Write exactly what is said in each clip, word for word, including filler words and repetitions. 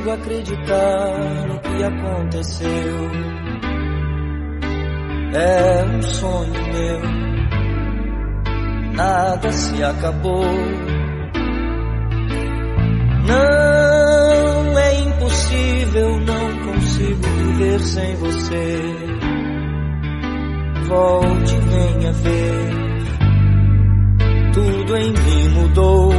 consigo acreditar no que aconteceu. É um sonho meu, nada se acabou. Não é impossível, não consigo viver sem você. Volte e venha ver, tudo em mim mudou.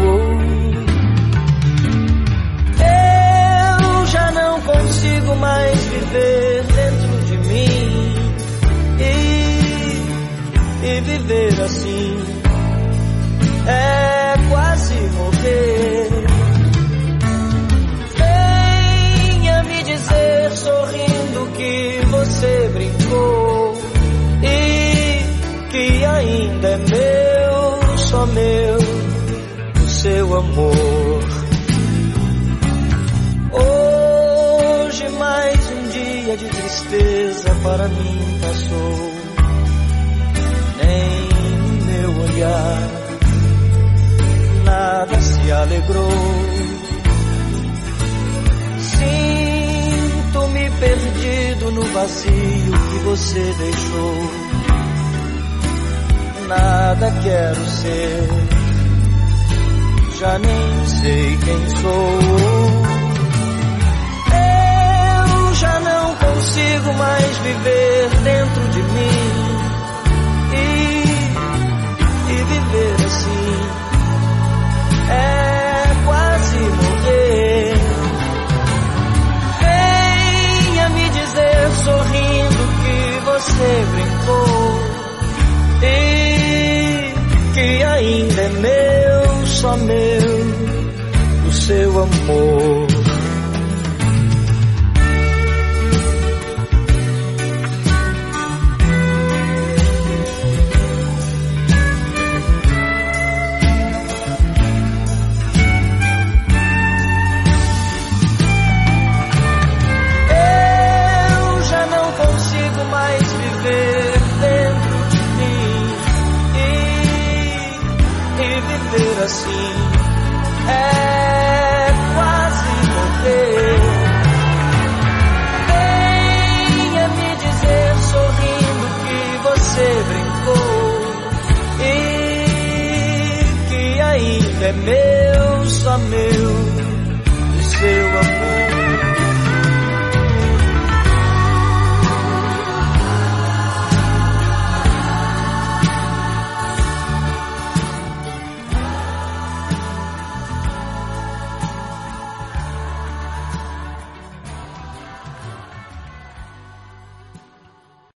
Eu já não consigo mais viver dentro de mim e, e viver assim é quase morrer. Venha me dizer sorrindo que você brincou e que ainda é meu, só meu, o seu amor. Hoje mais um dia de tristeza para mim passou. Nem no meu olhar nada se alegrou. Sinto-me perdido no vazio que você deixou. Nada quero ser, já nem sei quem sou. Eu já não consigo mais viver dentro de mim e, e viver assim é quase morrer. Venha me dizer sorrindo que você brincou e que ainda é meu, só meu, o seu amor. Eu já não consigo mais viver dentro de mim e, e viver assim é quase morrer. Venha me dizer sorrindo que você brincou e que ainda é meu, só meu, o seu amor.